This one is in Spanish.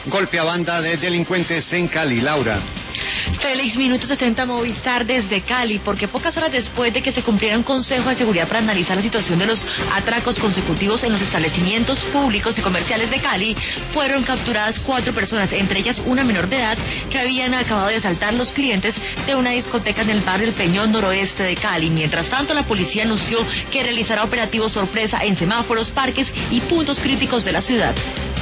golpe a banda de delincuentes en Cali. Laura. Félix, Minuto 60 Movistar desde Cali, porque pocas horas después de que se cumpliera un consejo de seguridad para analizar la situación de los atracos consecutivos en los establecimientos públicos y comerciales de Cali, fueron capturadas 4 personas, entre ellas una menor de edad que habían acabado de asaltar los clientes de una discoteca en el barrio El Peñón noroeste de Cali. Mientras tanto, la policía anunció que realizará operativos sorpresa en semáforos, parques y puntos críticos de la ciudad.